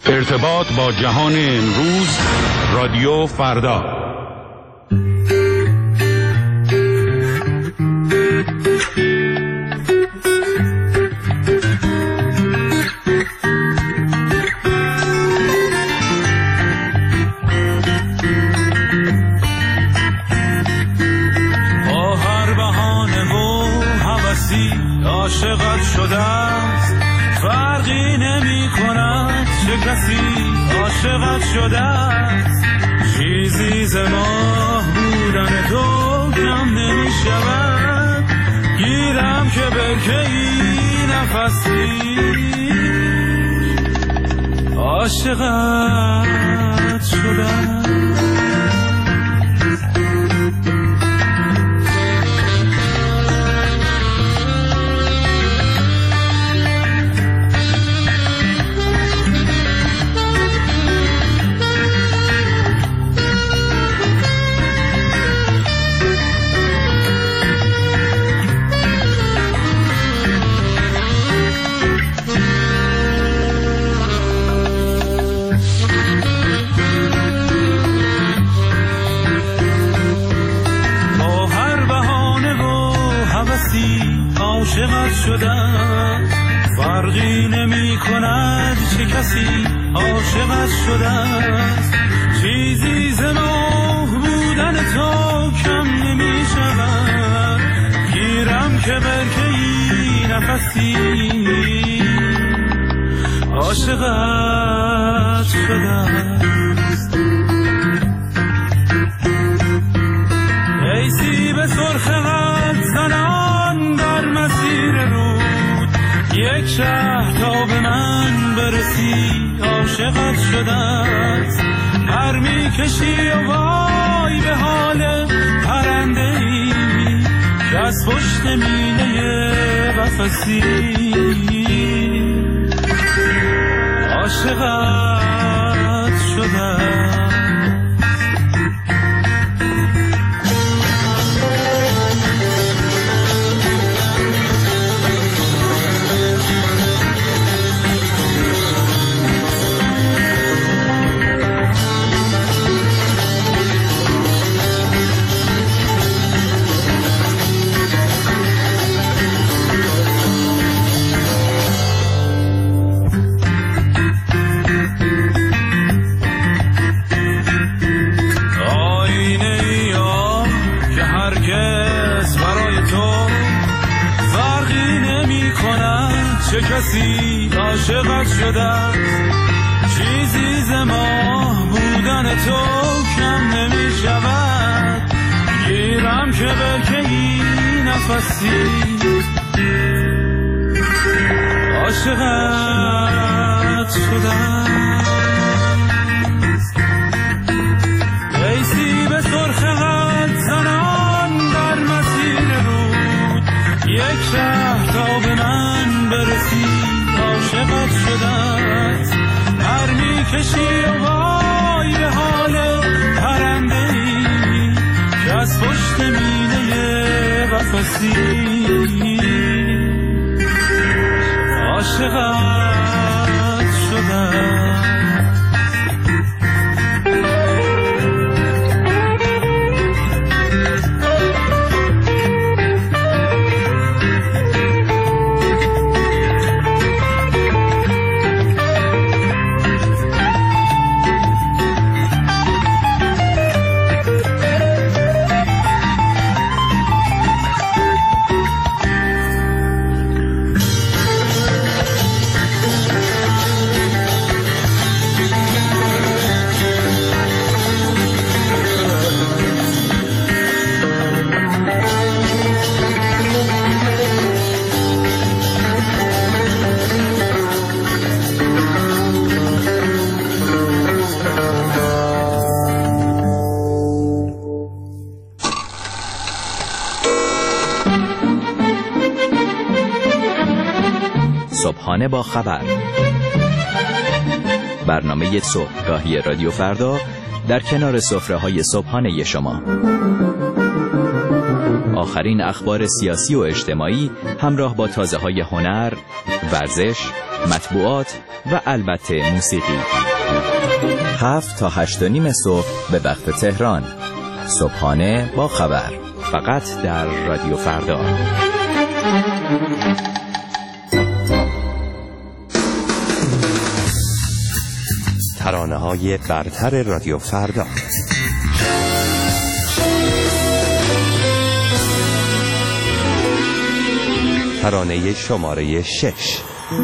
ارتباط با جهان امروز، رادیو فردا. با هر بهانه و هوسی عاشقت شده است، فرقی نمی کند چه کسی عاشقت شده است. چیزی ز ماه بودن تو کم نمی شود، گیرم که برکه‌ای نفسی عاشقت شده است. عاشقت شدم، فرقی نمی کند چه کسی عاشقت شده است. چیزی ز ماه بودن تو کم نمی شود، گیرم که برکه‌ای نفسی عاشقت شده است. ای سیب سرخ قد زنان در مسیر رود، یک شهر تا به من برسی عاشقت شده است. پر می کشی و وای به حال پرنده ای که از پشت مینه قفسی عاشقت شده است. چه کسی عاشقت شده است. چیزی ز ماه بودن تو کم نمی شود، گیرم که برکه‌ای نفسی عاشقت شده است. ای سیب سرخ قد زنان در مسیر رود، یک شهر تا به من برسی عاشقت شده است. پر می کشی و وای به حال پرنده ای که از پشت مینه قفسی عاشقت شده است. صبحانه با خبر، برنامه صبحگاهی رادیو فردا در کنار سفره‌های صبحانه شما. آخرین اخبار سیاسی و اجتماعی همراه با تازه‌های هنر، ورزش، مطبوعات و البته موسیقی. 7 تا 8:30 صبح به وقت تهران. صبحانه با خبر، فقط در رادیو فردا. ترانه‌های برتر رادیو فردا. ترانه شماره 6.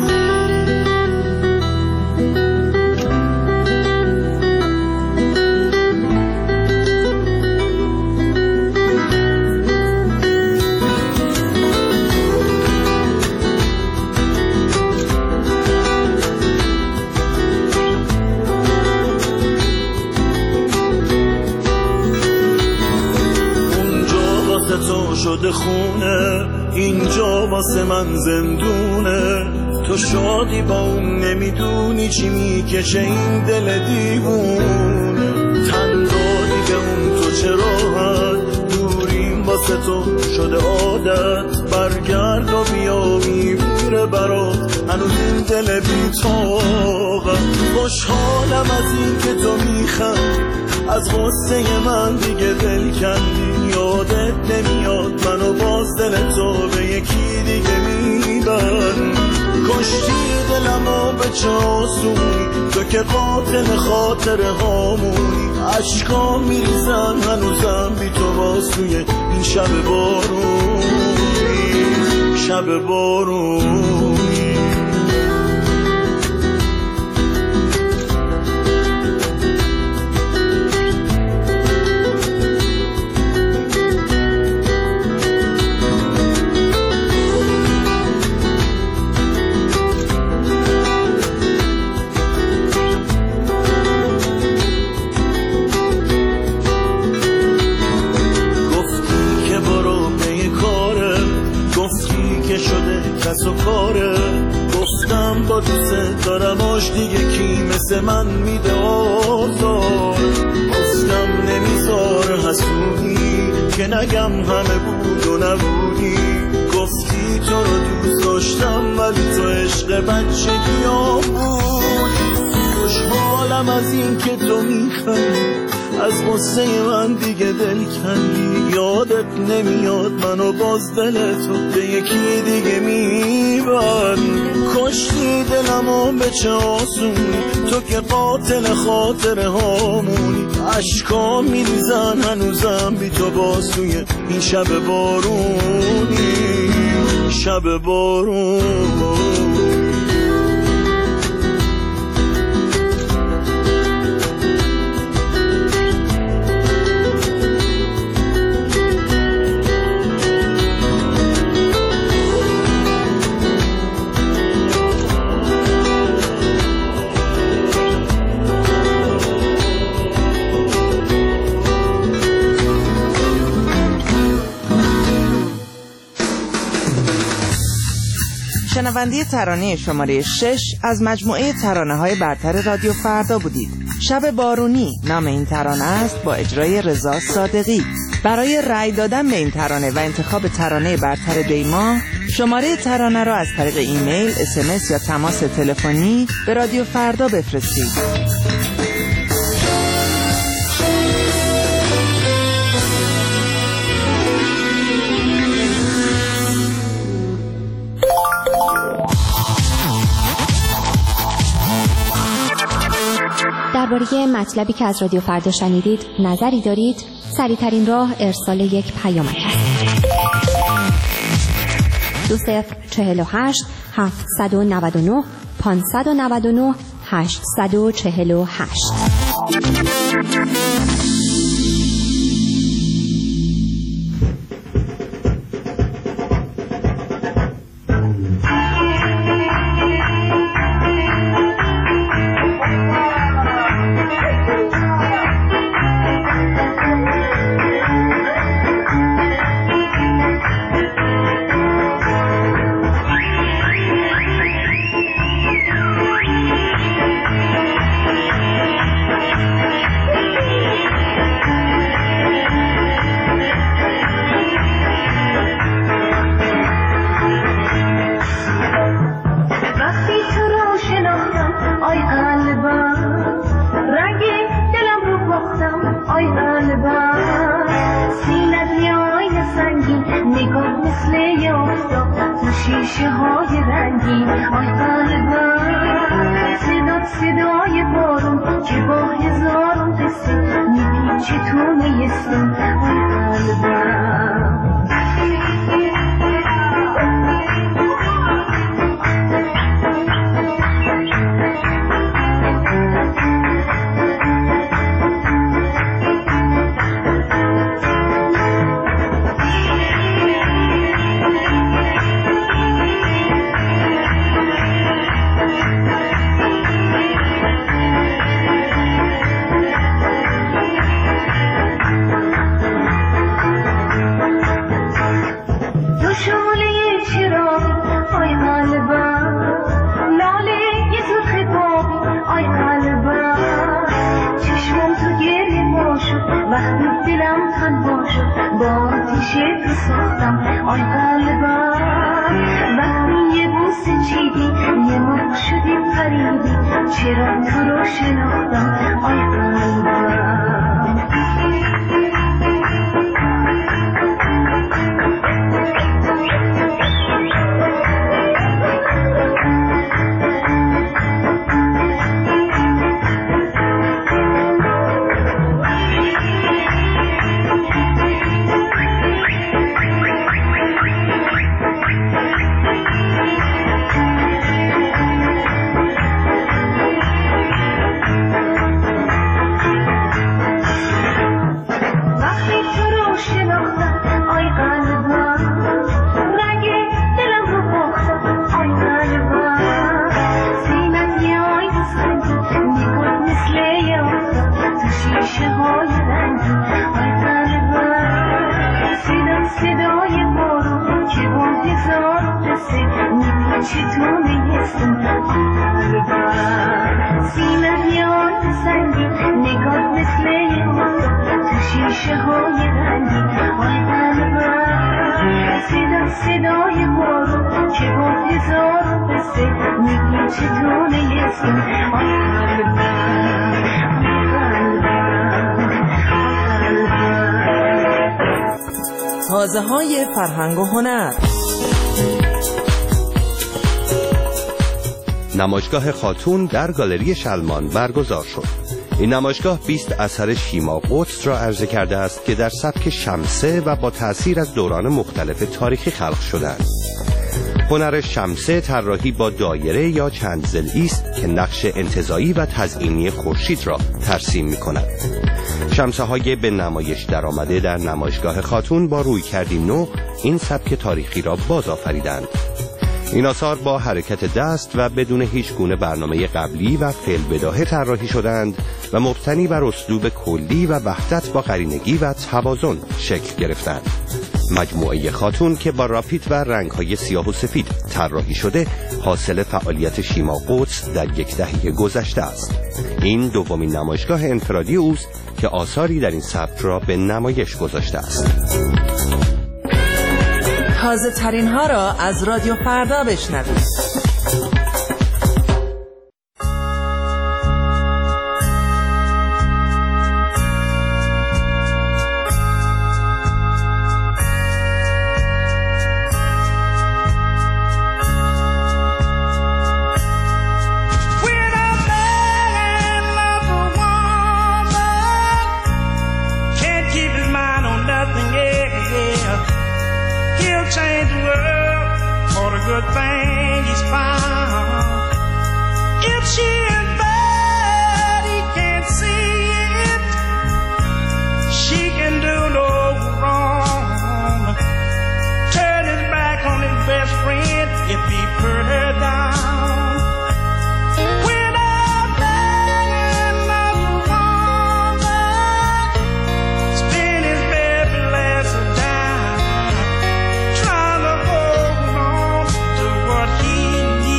شده خونه اینجا واسه من زندونه، تو شادی با اون نمیدونی چی میکشه این دل دیوونه، تن دادی به اون تو چه راحت، دوریم واسه تو شده عادت، برگرد و بیا میمیره برات هنوز این دل بی‌طاقت، خوشحالم از این که تو میخند از غصه من دیگه دل کندی، یادت نمیاد منو باز دل تو به یکی دیگه میبند، کشتی دلمو به چه آسونی، تو که قاتل خاطره هامونی، عشقا میریزن هنوزم بی تو باز توی این شب بارونی، شب بارونی. و کاره گفتم با دوست دارم آش دیگه کی مثل من میده آزار، گفتم نمیذاره حسودی که نگم همه بود و نبودی، گفتی تو رو دوست داشتم ولی تو عشق بچگیام بودی، خوشحالم از این که تو میخوای از غصه من دیگه دل کندی، یادت نمیاد منو باز دل تو به یکی دیگه میبند، کشتی دلمو به چه آسونی، تو که قاتل خاطره هامونی، عشقا میریزن هنوزم بی تو باز توی این شب بارونی، شب بارونی. شنونده ترانه شماره 6 از مجموعه ترانه‌های برتر رادیو فردا بودید. شب بارونی نام این ترانه است با اجرای رضا صادقی. برای رأی دادن به این ترانه و انتخاب ترانه برتر دیما، شماره ترانه را از طریق ایمیل، SMS یا تماس تلفنی به رادیو فردا بفرستید. درباره مطلبی که از رادیو فردا شنیدید نظری دارید؟ سریع‌ترین راه ارسال یک پیامک است. 2048 799 599 848. آفتاب تو شیشه های رنگین آی قلبم صدای بارون که با هزارون قصه میپیچه تو نیستم آی قلبم آی قلبم وقتی یه بوسه چیدی یه موقع شدی پریدی چرا تو رو شناختم آی قلبم تازه های فرهنگ و هنر. نمایشگاه خاتون در گالری شلمان برگزار شد. این نمایشگاه 20 اثر شیما قدس را عرضه کرده است که در سبک شمسه و با تأثیر از دوران مختلف تاریخی خلق شدند. هنر شمسه طراحی با دایره یا چند ضلعی است که نقش انتزاعی و تزئینی خورشید را ترسیم می‌کند. شمسه‌های به نمایش درآمده در نمایشگاه خاتون با رویکردی نو این سبک تاریخی را بازآفریدند. این آثار با حرکت دست و بدون هیچ گونه برنامه قبلی و فعل بداهه طراحی شدند و مبتنی بر اسلوب کلی و وحدت با قرینگی و توازن شکل گرفتند. مجموعه خاتون که با راپیت و رنگ‌های سیاه و سفید طراحی شده حاصل فعالیت شیما قدس در یک دهه گذشته است. این دومین نمایشگاه انفرادی اوست که آثاری در این سبک را به نمایش گذاشته است. تازه ترین ها را از رادیو فردا بشنوید. Change the world for the good thing he's found. If she is bad, he can't see it. She can do no wrong. Turn his back on his best friend if he put her down. Without begging of a woman, spend his very last dime. Trying to hold on to what he needs.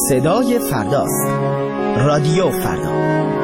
صدای فرداست. رادیو فردا.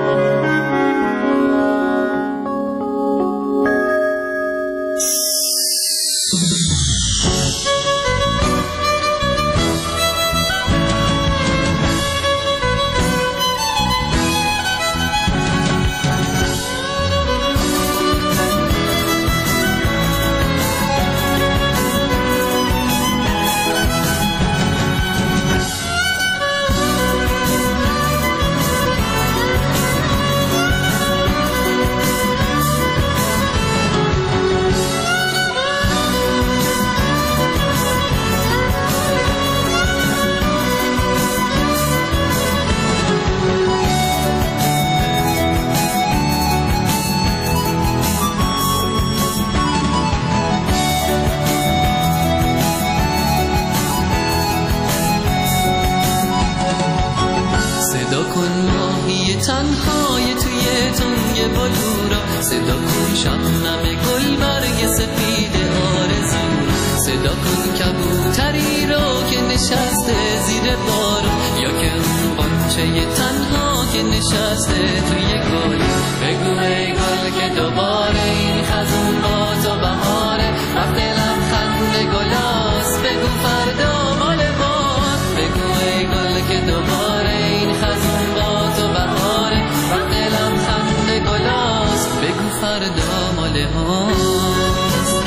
تنهای توی تنگ بلورا، صدا کن شبنم گل برگ سفید آرزو، صدا کن کبوتری رو که نشسته زیر بارون، یا که اون قنچه تنها که نشسته توی گل. بگو ای گل که دوباره این خزون با تو بهاره، وقت لبخند گلاست، بگو فردا مال ماست. بگو ای گل که دوباره این خزون با تو بهاره، وقت لبخند گلاست، بگو فردا مال ماست.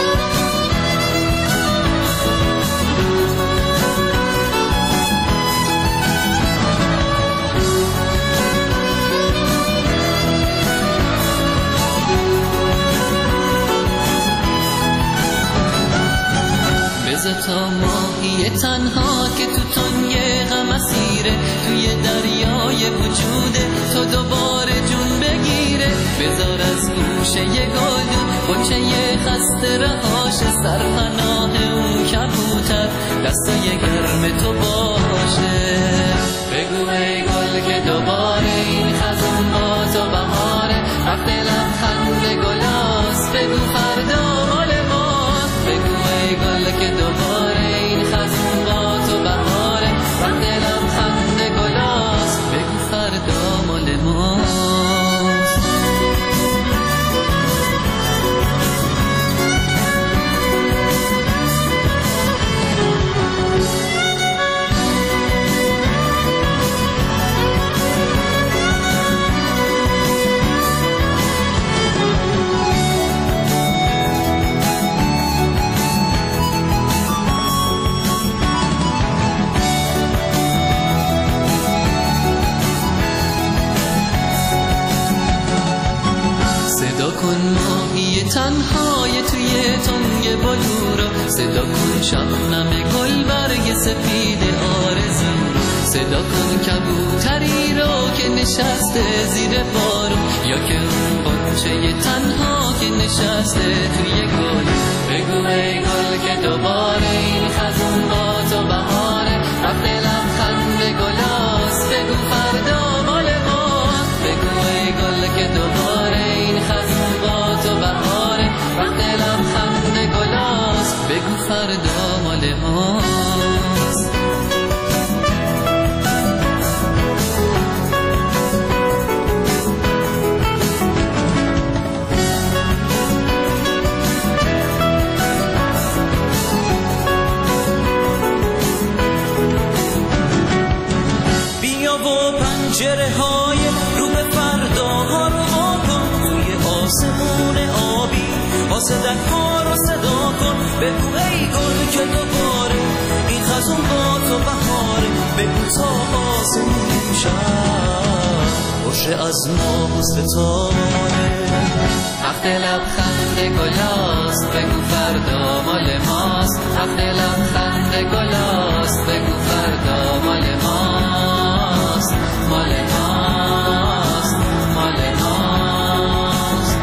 بذار تا ماهی تنها که تو تنگ غم اسیره، توی دریای وجوده تو دوباره جون بگیره. بذار از گوشه گلدون بچه خسته رهاش، سرپناه اون کبوتر دستای گرم تو باشه. بگو ای گل که دوباره این خزون با تو بهاره، وقت لبخند گلاست، بگو فردا مال ماست. بگو ای گل که دوباره این خزون با تو بهاره، وقت لبخند گلاست، بگو فردا مال ماست. صدا کن ماهی تنهای توی تنگ بلورا، صدا کن شبنم گل برگ سفید آرزو، صدا کن کبوتری رو که نشسته زیر بارون، یا که اون قنچه تنها که نشسته توی گل. بگو ای گل که دوباره این خزون با تو بهاره، وقت لبخند گلاست، بگو فردا مال ماست. بگو ای گل که دوباره این خزون با تو بهاره، وقت لبخند گلاست، بگو فردا مال ماست. بیا و پنجره های رو به فردا ها رو آکن، توی آسمون آبی آسدک ها رو صدا کن. بگو ای گل که دوباره این خزون با تو بهاره، بگو تا آسمون شب باشه از ما ستاره. وقت لبخند گلاست، بگو فردا مال ماست. وقت لبخند گلاست، بگو فردا مال ماست، مال ماست، مال ماست.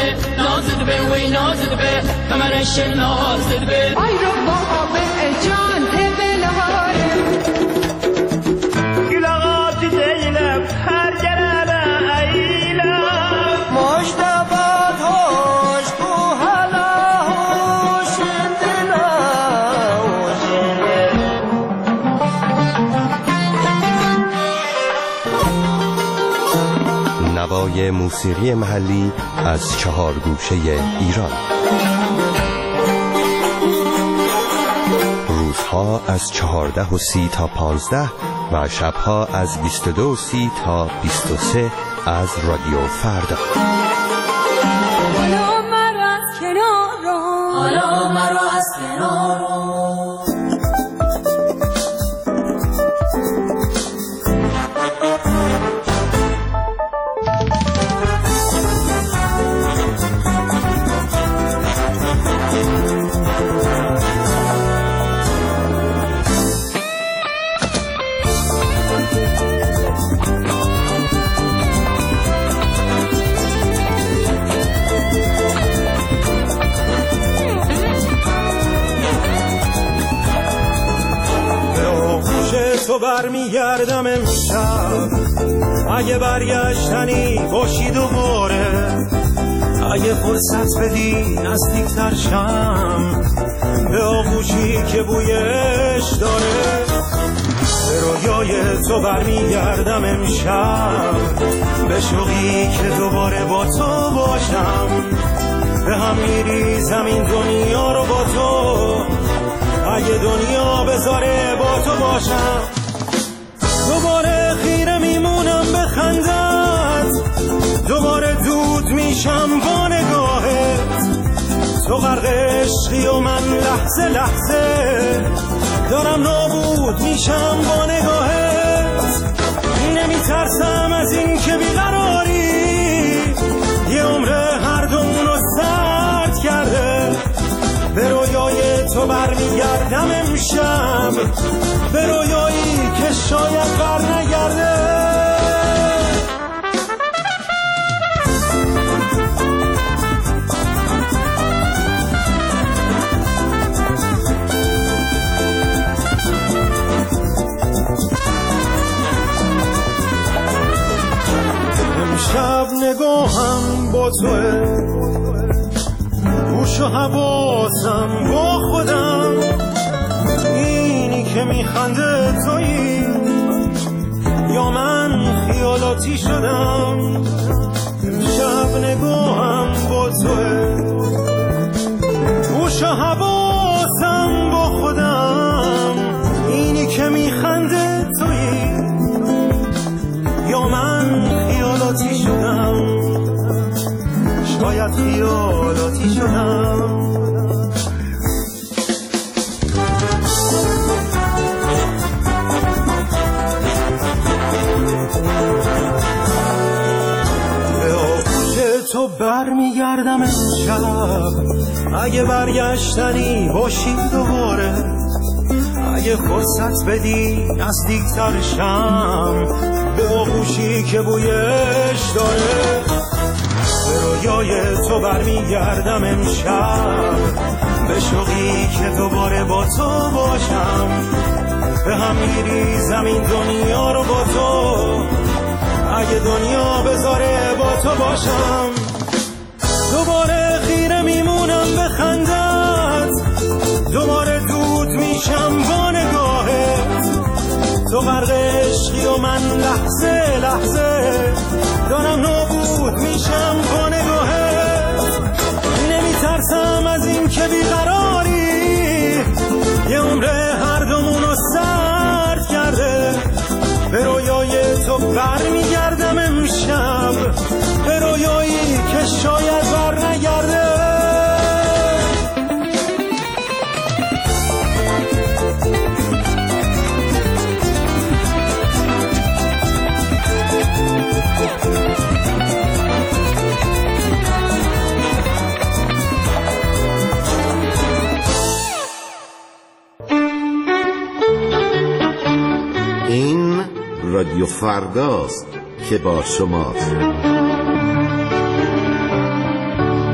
به نازد به وی نازد به کمرش نازد به ای رو بابا به جان دلهاره گلغات دیلم هر جرابه ایلم مشتبات هوش تو حالا هوشندنا نوای موسیقی محلی از 4 گوشه ایران. روزها از 14:30 تا 15 و شبها از 22:30 تا 23 از رادیو فردا. حالا مرا از کنار رو حالا مرا از کنار تو برمیگردم امشب اگه برگشتنی باشی دوباره اگه فرصت بدی نزدیکتر شم به آغوشی که بویش داره به رویای تو برمیگردم امشب به شوقی که دوباره با تو باشم به هم میریزم این دنیا رو با تو اگه دنیا بذاره با تو باشم دوباره خیره میمونم به خندت دوباره دود میشم با نگاهت تو غرق عشقی و من لحظه لحظه دارم نابود میشم با نگاهت نمیترسم از این که بیقراری یه عمر هر دومونو سرد کرده به رویای تو برمیگردم امشب به رویایی که شاید بر نگرده امشب نگاهم با توه گوش و حواسم با خودم اینی که میخنده تویی یا من خیالاتی شدم امشب نگاهم با توه گوش و حواسم با خودم اینی که میخنده تویی یا من خیالاتی شدم شاید خیالاتی شدم به آغوش تو برمیگردم امشب اگه برگشتنی باشی دوباره اگه فرصت بدی نزدیکتر شم به آغوشی که بویش داره به رویای تو برمیگردم امشب به شوقی که دوباره با تو باشم به هم میریزم این دنیا رو با تو اگه دنیا بذاره با تو باشم دوباره خیره میمونم به خندت دوباره دود میشم با نگاهت تو غرق عشقی و من لحظه لحظه دارم نابود میشم با نگاهت نمیترسم از این که بیقراری یه عمر هر دومونو سرد کرده به رویای تو برمیگردم امشب به رویایی که شاید بر نگرده این رادیو فرداست که با شماست.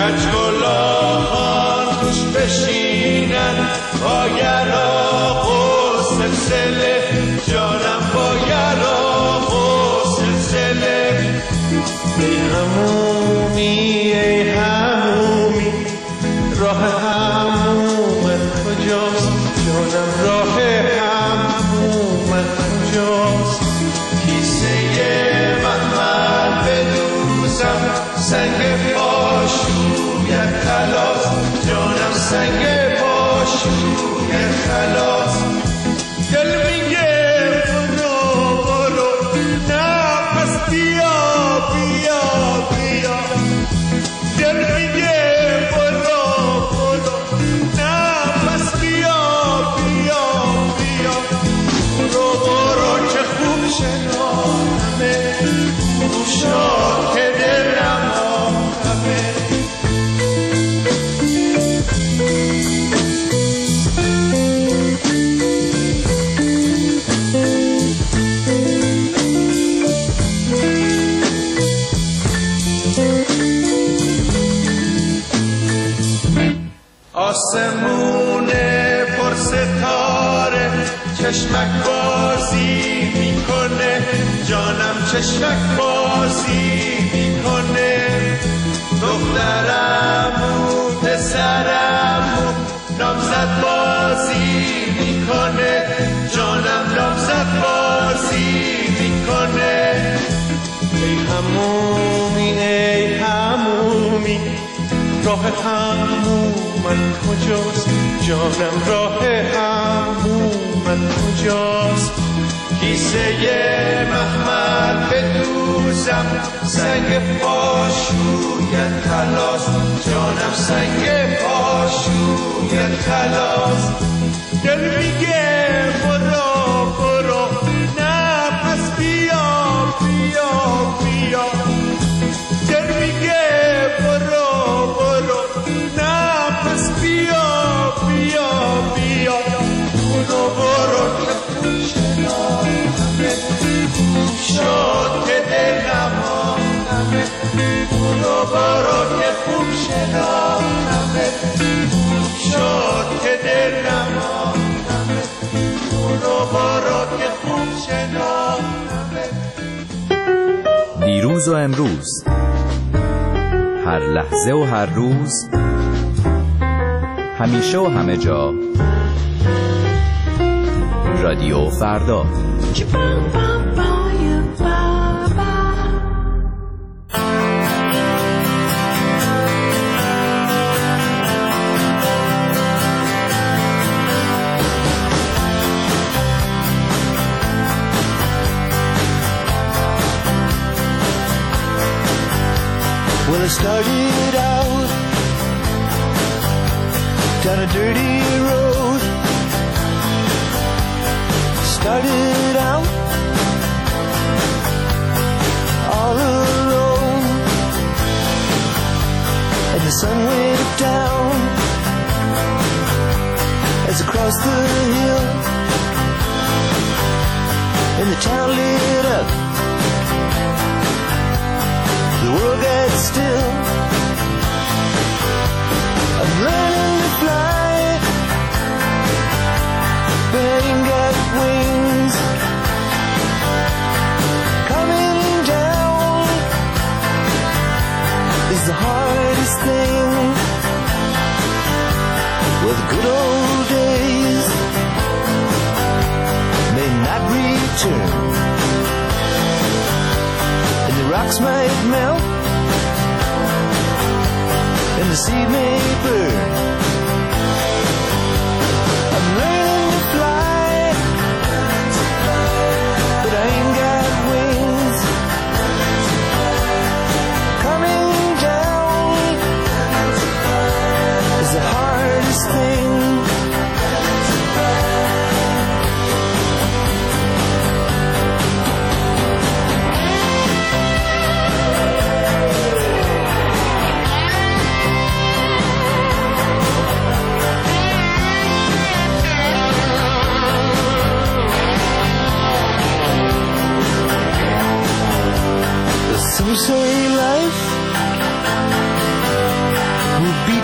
کجگلاهان توش بشینن با یراق و سلسله جانم با یراق و سلسله ای همومی ای همومی راه همومت کجاست جانم راه همومت کجاست کیسه من بدوزم سنگ پاشویت خلاص جانم سنگ پاشویت خلاص دل میگه برو برو نه پس بیا بیا بیا دل میگه برو برو نه پس بیا بیا بیا برو برو که خوب شنامه گوشا که دلم آمه آسمون پر ستاره چشمک بازی میکنه جانم چشمک بازی میکنه دخترمو پسرمو نامزد بازی میکنه جانم نامزد بازی میکنه ای همومی ای همومی راه همومت کجاست جانم راه همومت کجاست کیسه مخمل بدوزم سنگ پاشویت خلاص جانم سنگ پاشویت خلاص دل میگه برو برو نه پس بیا بیا بیا دل میگه برو برو نه پس بیا بیا بیا برو برو که خوب شنامه شد که دلم آمه برو برو که خوب شنامه شد که دلم آمه برو برو که خوب شنامه دیروز و امروز هر لحظه و هر روز همیشه و همه جا رادیو فردا Well, I started out down a dirty road. Started out all alone, and the sun went down as I crossed the hill, and the town lit up. The world got still. I'm learning to fly, but I ain't got wings. Coming down is the hardest thing. Well, the good old days may not return, and the rocks might melt, and the seed may burn. I'm learning to fly, but I ain't got wings. Coming down is the hardest thing.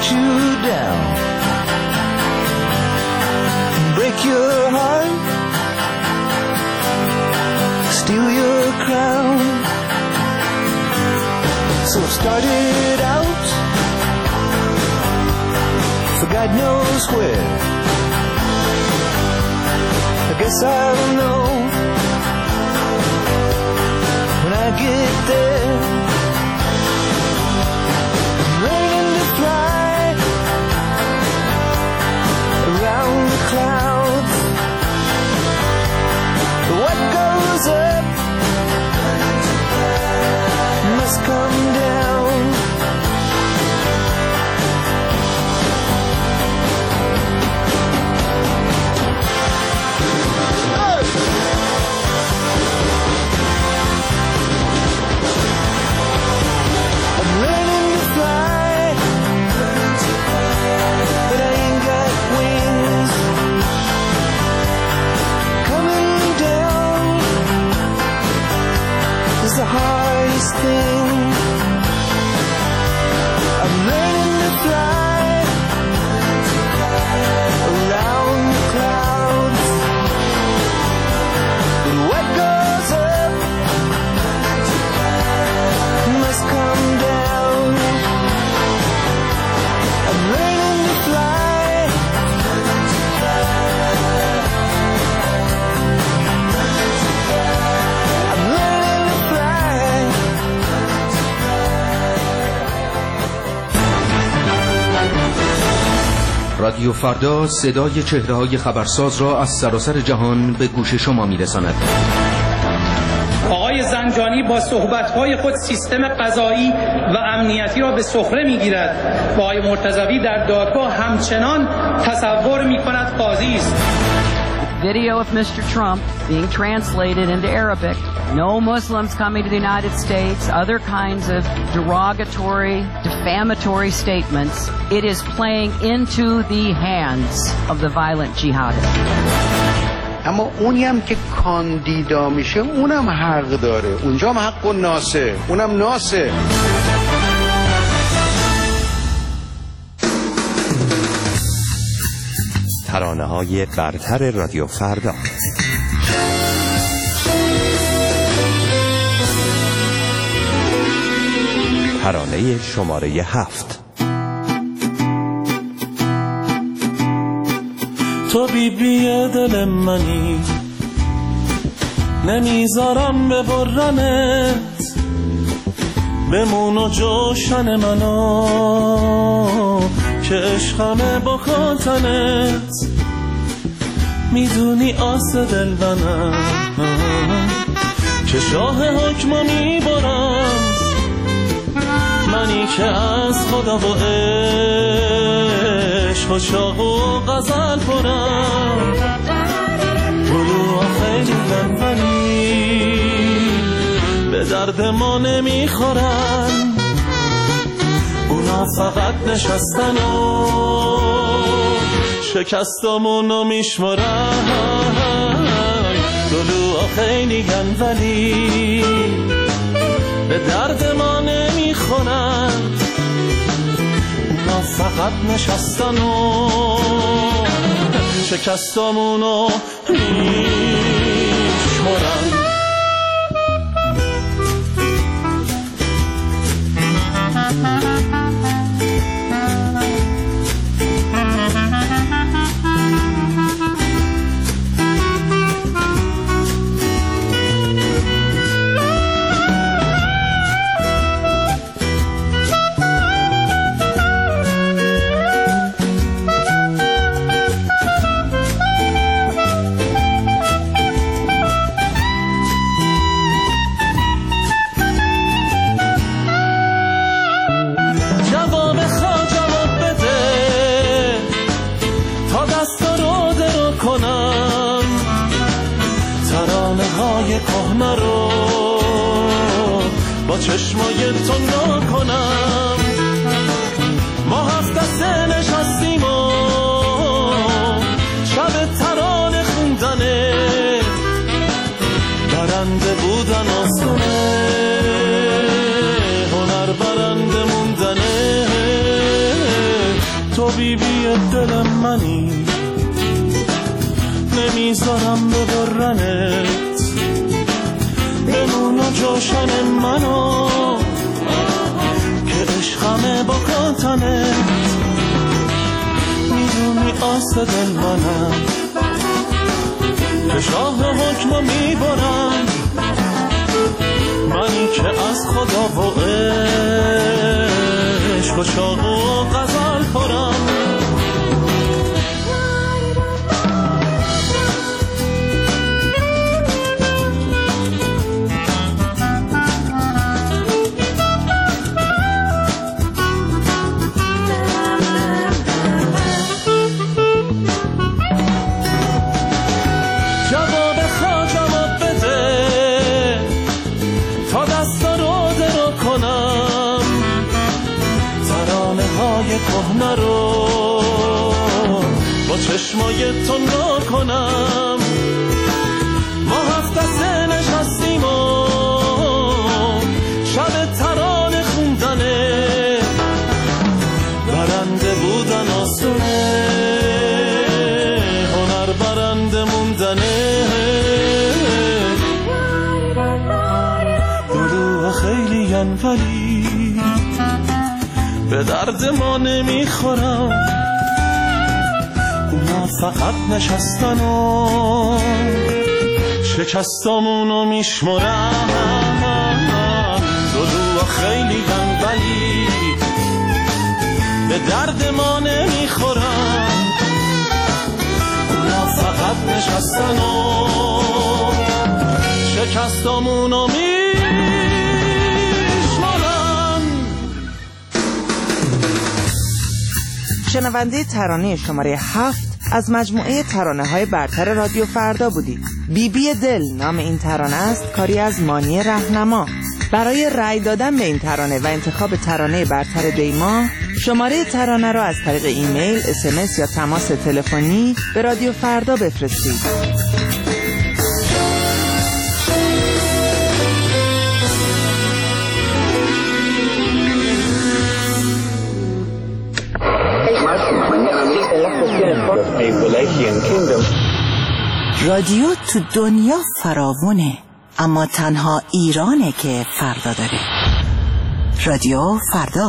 you down, break your heart, steal your crown. So I started out for God knows where. I guess I'll know when I get there. I'm learning to fly around the clouds. What goes up must come down. The hardest thing. I'm learning to fly around the clouds. But what goes up must come down. I'm learning to fly. رادیو فردا صدای چهره‌های خبرساز را از سراسر جهان به گوش شما می‌رساند. آقای زنجانی با صحبت‌های خود سیستم قضایی و امنیتی را به سخره می‌گیرد و آقای مرتضوی در دادگاه همچنان تصور می‌کند قاضی است. Video of Mr. Trump being translated into Arabic. No Muslims coming to the United States, other kinds of derogatory, defamatory statements. It is playing into the hands of the violent jihadists. اما اونی هم که کاندیدا میشه اونم حق داره. اونجا هم حق و ناسه. اونم ناسه. ترانه‌های برتر رادیو فردا. ترانه شماره 7. تو بی دل منی، نمیذارم ببرنت، بمون و جوشن منو که عشقمه با خاطنت. میدونی آس دل منم که شاه حکمو میبرم، منی که از خدا و عشق و شاق و غزل پرم. گلوها خیلی بنفنی به درد ما نمیخورن، اونا فقط نشستن و شکستامونو میشمارن. گلوها خیلی گن ولی به درد ما نمیخورن، اونا فقط نشستن و شکستامونو میشمارن. کهنه رو با چشمای تو نکنم. ما هفت دسته نشستیم و شب ترانه خوندنه، برنده بودن آسونه، هنر برنده موندنه. بیبی دل منی، نمیذارم ببرنت، بمون و جوشن منو که عشقمه با کاتنت. میدونی آس دل منم که شاه حکمو میبرم، منی که از خدا و عشق و شاق و غزل پرم. کهنه رو با چشمای تو نکنم، ما هفت دسته نشستیم و شب ترانه خوندنه، برنده بودن آسونه، هنر برنده موندنه. دلو خیلی ولی به درد ما نمیخورم، اونا فقط نشستن و شکستامونو میشمرم. دلوها خیلی ولی به درد ما نمیخورم، اونا فقط نشستن و شکستامونو میشمرم. شنونده ترانه شماره 7 از مجموعه ترانه‌های برتر رادیو فردا بودید. بیبی دل نام این ترانه است، کاری از مانی رهنما. برای رأی دادن به این ترانه و انتخاب ترانه برتر دیما، شماره ترانه را از طریق ایمیل، SMS یا تماس تلفنی به رادیو فردا بفرستید. رادیو تو دنیا فراوونه، اما تنها ایرانه که فردا داره. رادیو فردا.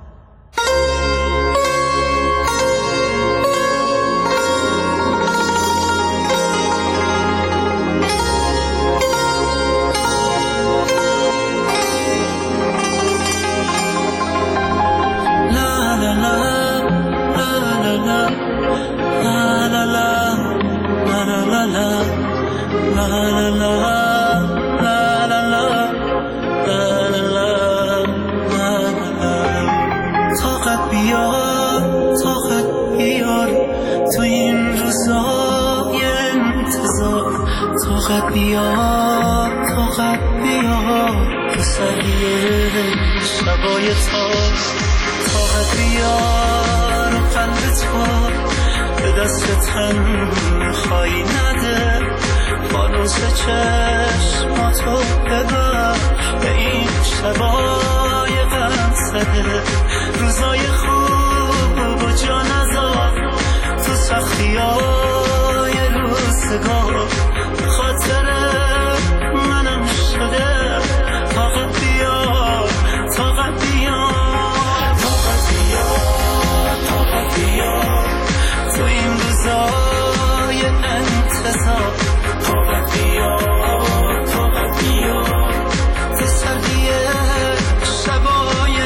طاقت بیار تسلیه شبای طاقت بیار و قلب تو به دست تنهایی نده، فانوس چشماتو ببر به این شبای غم زده، روزای خوب و جا نذار تو سختیای روزگار، خاطر منم شده. طاقت بیار طاقت بیار طاقت بیار طاقت بیار تو این روزای انتظار، طاقت بیار طاقت بیار تو سردی شبای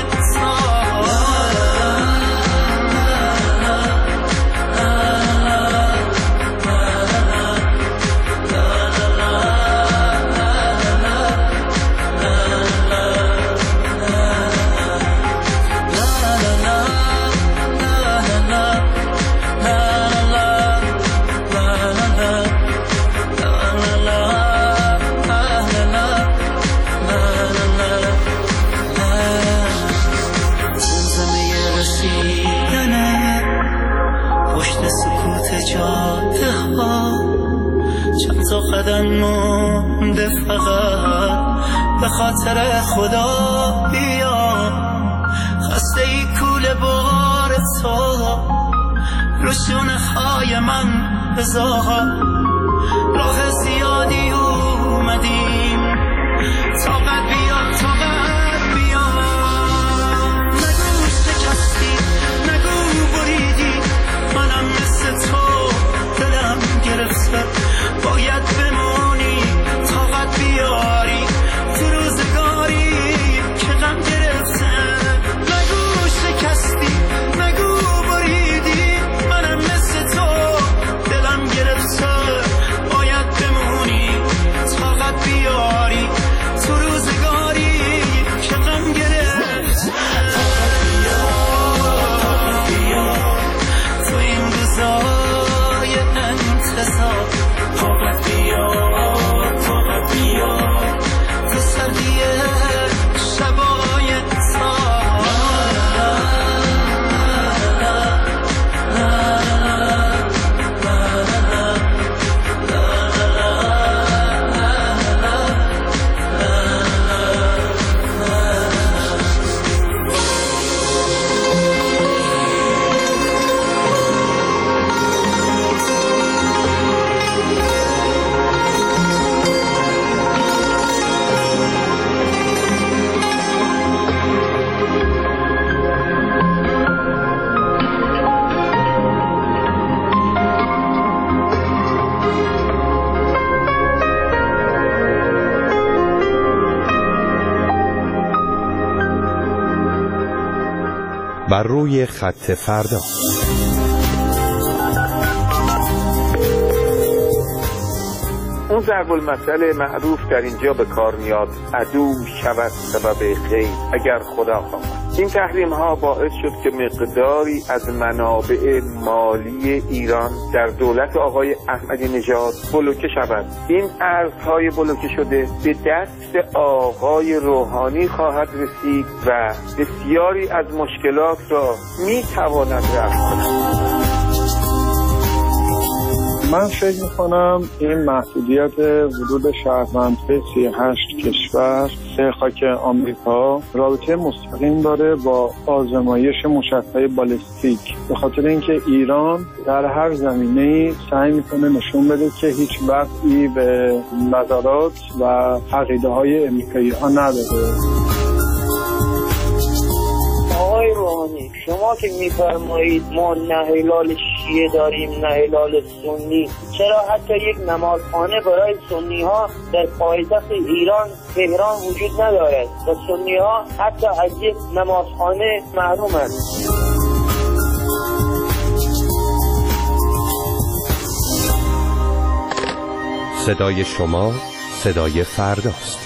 قدم مونده، فقط به خاطر خدا بیا، خسته ای کوله بار تو رو شونه های من بذار. راه زیادی اومدیم، طاقت بیا طاقت بیا. نگو شکستی، نگو بریدی، منم مثل تو دلم گرفته. باید بمونی طاقت بیاری تو روزگاری که غم گرفته. نگو شکستی، نگو بریدی، منم مثل تو دلم گرفته. باید بمونی طاقت بیاری تو روزگاری که غم گرفته. طاقت بیا تو این روزای انتظار. طاقت بیا طاقت بیا تو سردی شبای بر روی خط فردا. اون ضرب المثل معروف در اینجا به کار میاد: عدو شود سبب خیر اگر خدا خواهد. این تحریم ها باعث شد که مقداری از منابع مالی ایران در دولت آقای احمدی نژاد بلوکه شود. این ارزهای بلوکه شده به دست آقای روحانی خواهد رسید و بسیاری از مشکلات را میتواند رفع کند. من فکر میکنم این محدودیت ورود شهروندهای 38 کشور به خاک آمریکا رابطه مستقیم داره با آزمایش موشک‌های بالستیک، به خاطر اینکه ایران در هر زمینه‌ای سعی میکنه نشون بده که هیچ وقتی به نظرات و عقیده‌های امریکایی‌ها نداره. آقای روحانی، شما که میفرمایید ما نه هلال شیعه داریم نه هلال سنی، چرا حتی یک نمازخانه برای سنی ها در پایتخت ایران تهران وجود ندارد و سنی ها حتی از یک نمازخانه محرومند؟ صدای شما صدای فرداست.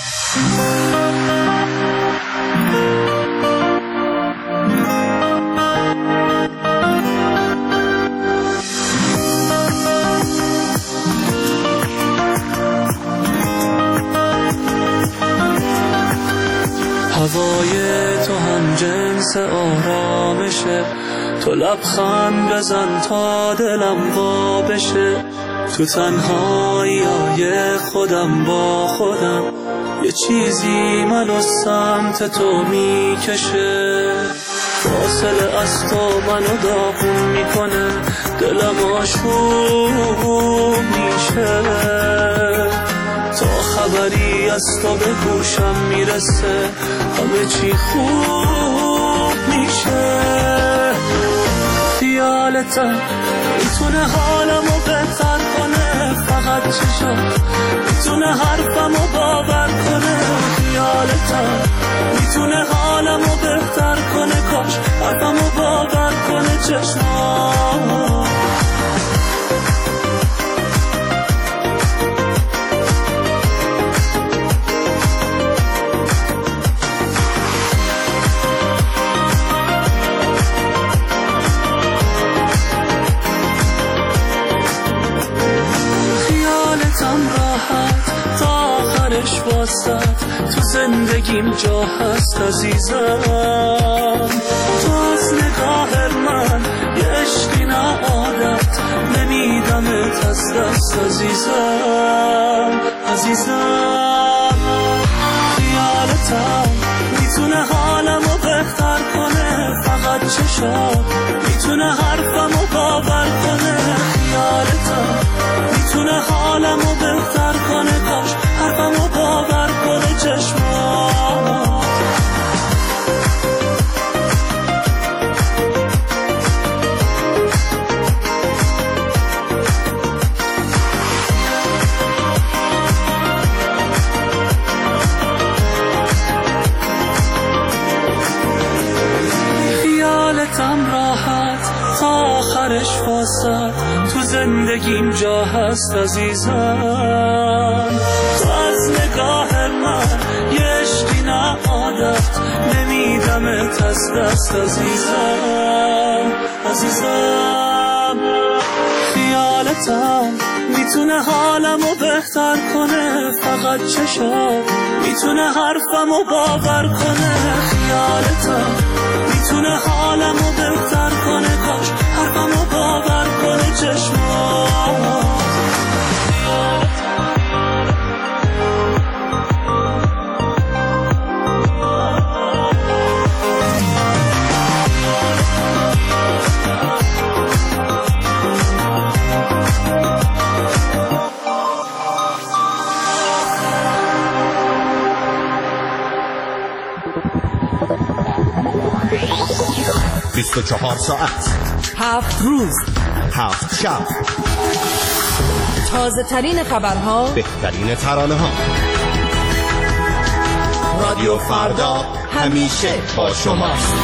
هوای تو هم جنس آرامشه، تو لبخند بزن تا دلم وا بشه. تو تنهایی خودم با خودم، یه چیزی منو سمت تو میکشه. فاصله از تو منو داغون میکنه، دلم آشوب میشه. تا خبری از تو به گوشم میرسه، همه چی خوب میشه. خیالتم میتونه حالمو بهتر کنه، فقط چشم میتونه حرفمو باور کنه. خیالتم میتونه حالمو بهتر کنه، کاش حرفمو باور کنه چشمام. راحت تا آخرش واسط تو زندگیم جا هست عزیزم. تو از نگاه من یه عشقی نه عادت، نمیدمت از دست عزیزم. عزیزم خیالتم میتونه حالمو بهتر کنه، فقط چشم میتونه حرفمو رفتم راحت تا آخرش واسط تو زندگیم جا هست عزیزم. تو از نگاه من یه عشقی نه عادت نمیدمت از دست عزیزم. عزیزم خیالتم میتونه حالمو بهتر کنه، فقط چشات میتونه حرفمو باور کنه. خیالتم میتونه حالمو بهتر کنه، کاش حرفمو باور کنه چشمات. بیست 24 ساعت 7 روز 7 شب، تازه ترین خبرها، بهترین ترانه ها. رادیو فردا همیشه با شماست.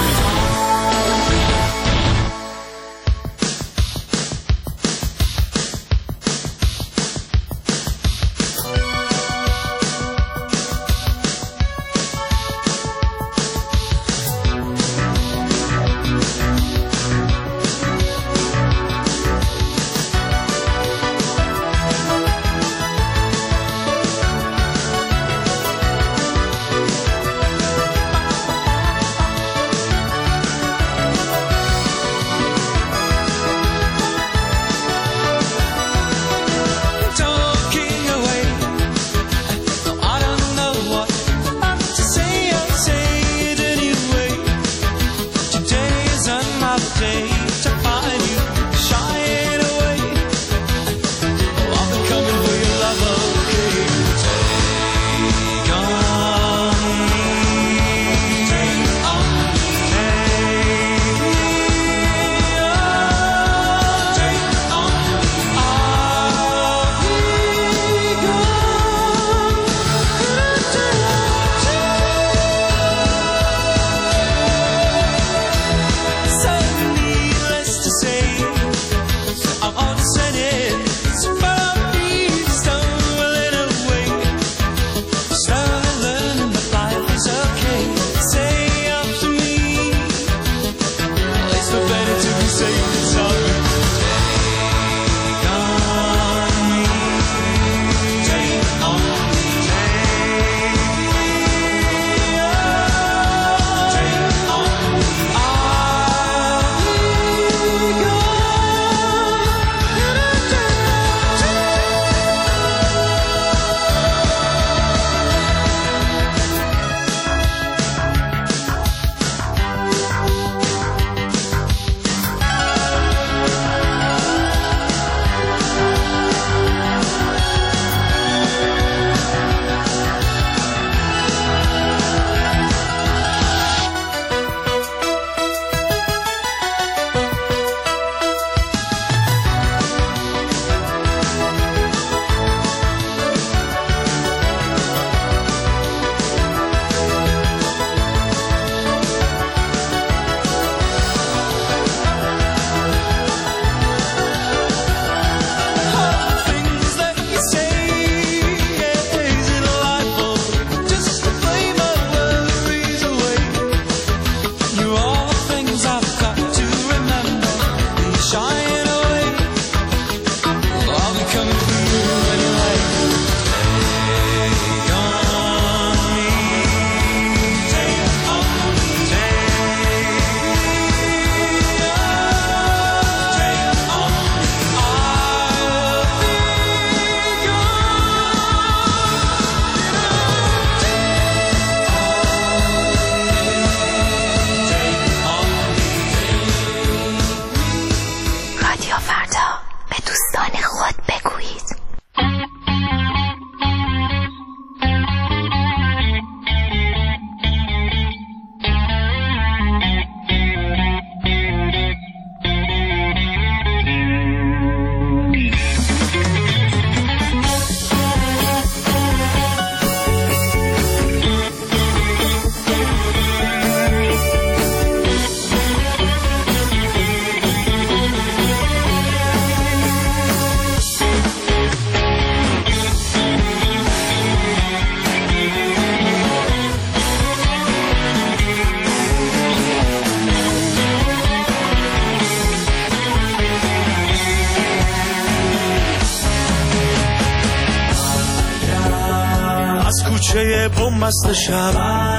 بنبست شب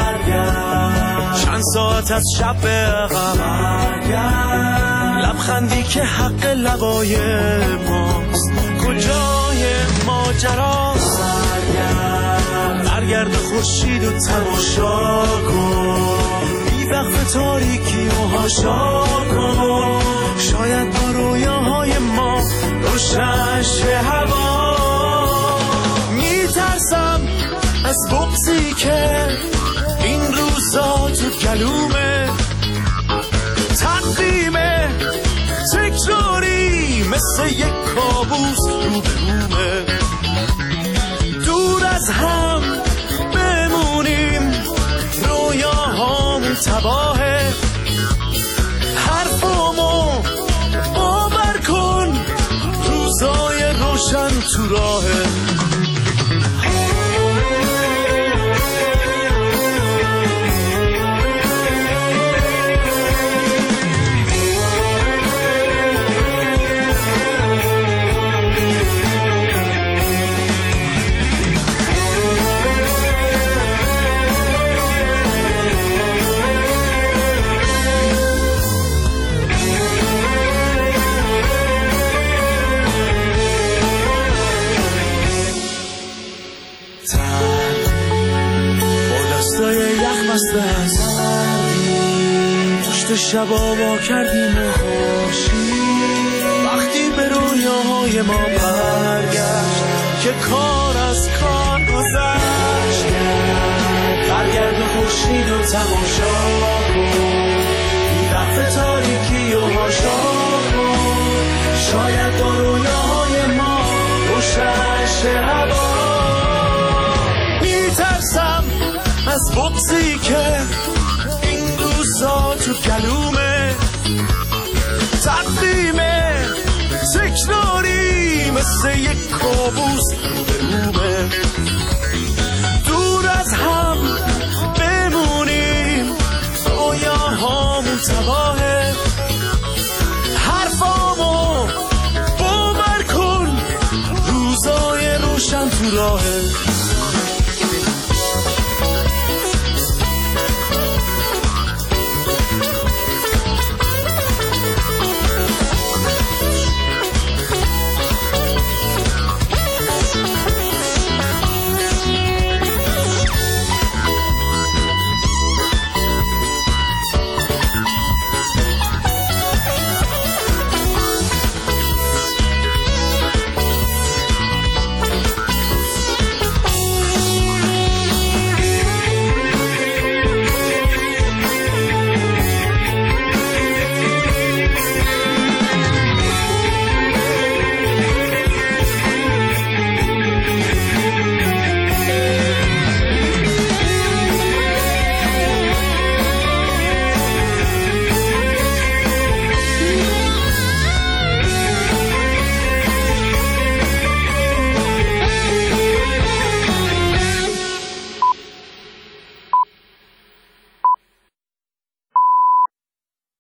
چند ساعت از شب به عقب لبخندی که حق لبای ماست کجای ماجراست برگرد خورشید و تماشا کن بی وقت تاریکی و هاشا کن شاید با رویاهای ما روشن شه هوا میترسم از بغضی که این روزا تو گلومه تقدیمه تکراری مثل یک کابوس رو به رومه دور از هم بمونیم رویاهامون تباهه حرفامو باور کن روزای روشن تو راهه پشت شبا وا کردیم و خورشید وقتی به رویاهای ما برگشت که کار از کار گذشت برگرد خورشید و تماشا کن بی وقت تاریکی و هاشا کن شاید با رویاهای ما روشن شه هوا میترسم از بغضی که این روزا تو گلومه تقدیمه تکراری مثل یک کابوس